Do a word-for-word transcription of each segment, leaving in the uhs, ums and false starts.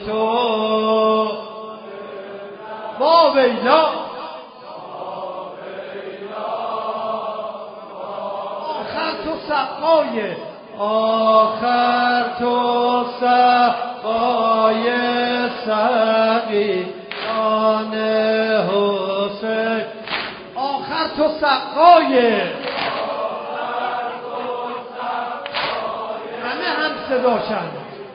تو با ویلا آخر تو سقای آخر تو سقای سقیان حسین آخر تو سقای همه هم صداشن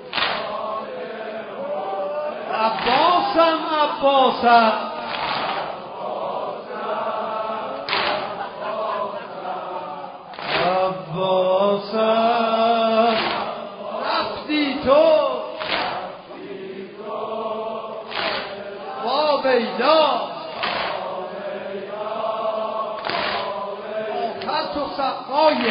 عباسم عباسم عباسم رفتی تو با ویلا آخر تو سقای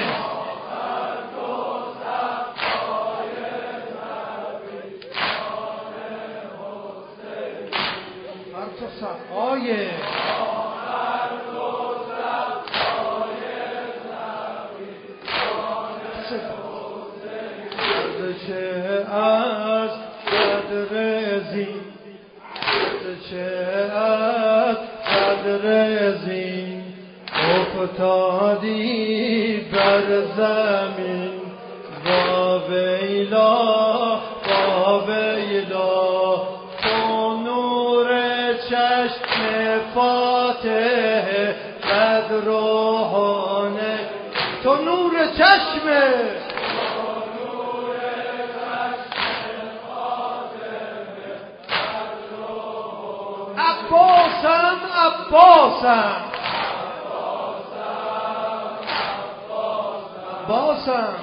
تو سقای چه از قدر زین چه از قدر زین افتادی بر زمین با ویلا با ویلا چشم فاتح قد روحانه تو نور چشم عباسم عباسم عباسم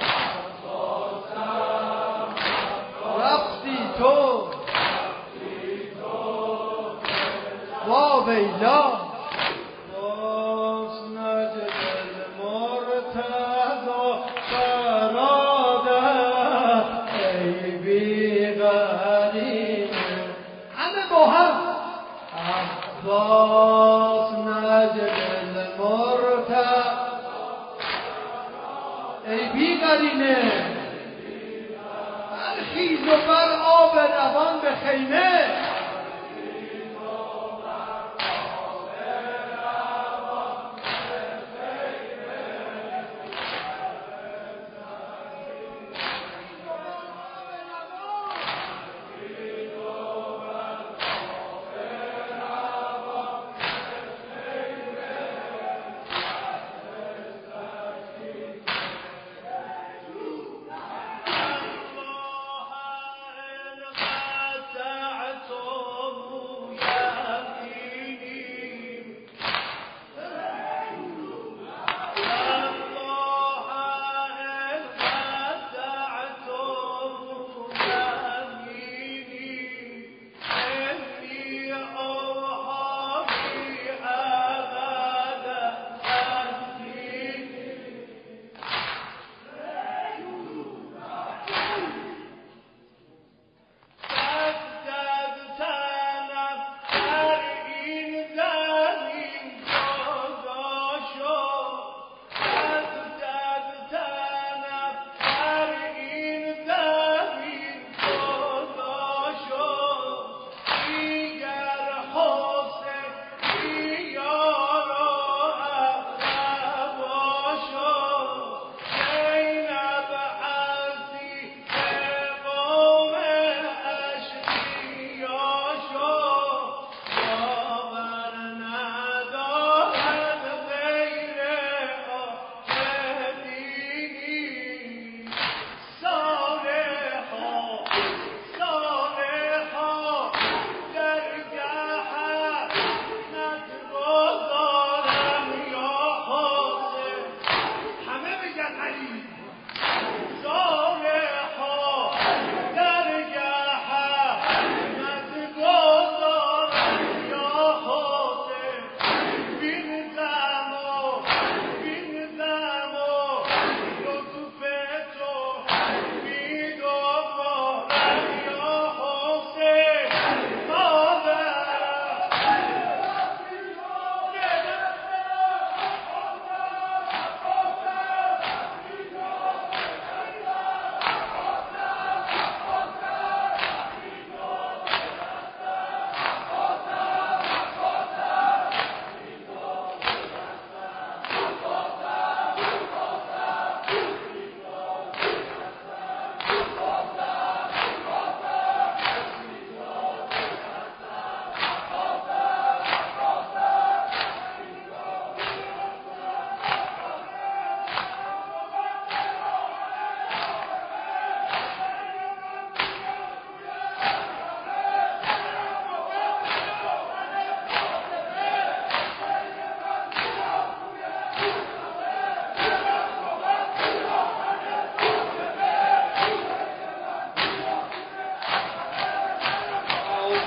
رفتی تو با ویلا باز نجد المرتضی برادر ای بی‌غرینه همه با هم عباس نجد المرتضی ای بی‌غرینه برخیز و بر آب روان به خیمه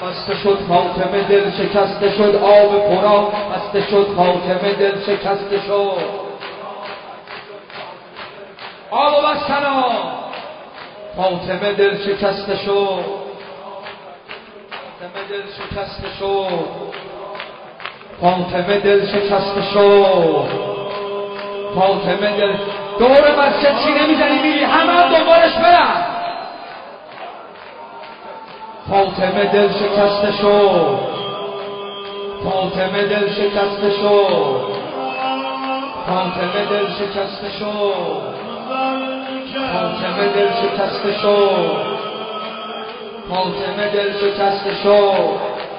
بسته شد خاتمه دل شکسته شد آب پرا بسته شد خاتمه دل شکسته شد آب و بستنا خاتمه دل شکسته شد خاتمه دل شکسته شد خاتمه دل شکسته شد خاتمه دل دور مسجد چینه میزنی میری همه هم دنبالش برن خاتمه دل شکسته شد خاتمه دل شکسته شد خاتمه دل شکسته شد خاتمه دل شکسته شد خاتمه دل شکسته شد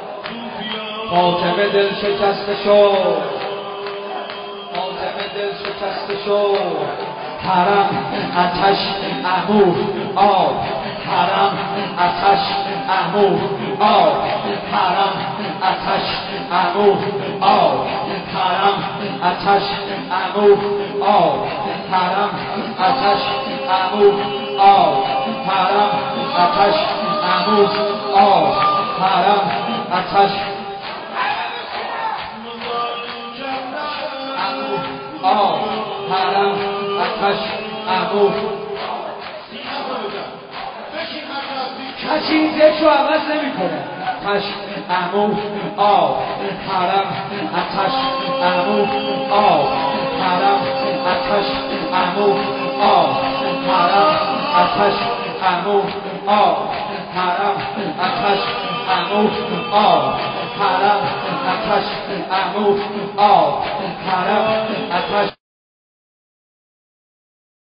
خاتمه دل شکسته شد خاتمه دل شکسته شد حرم آتش عمو آب حرم آتش عمو آب حرم آتش عمو آب حرم آتش عمو آب حرم آتش عمو آب حرم آتش عمو آب حرم آتش آب حرم آتش عمو کسی این ذکر رو عوض نمی کنه آتش عمو آب حرم آتش عمو آب حرم آتش عمو آب حرم آتش عمو آب حرم آتش عمو آب حرم آتش عمو آب حرم آتش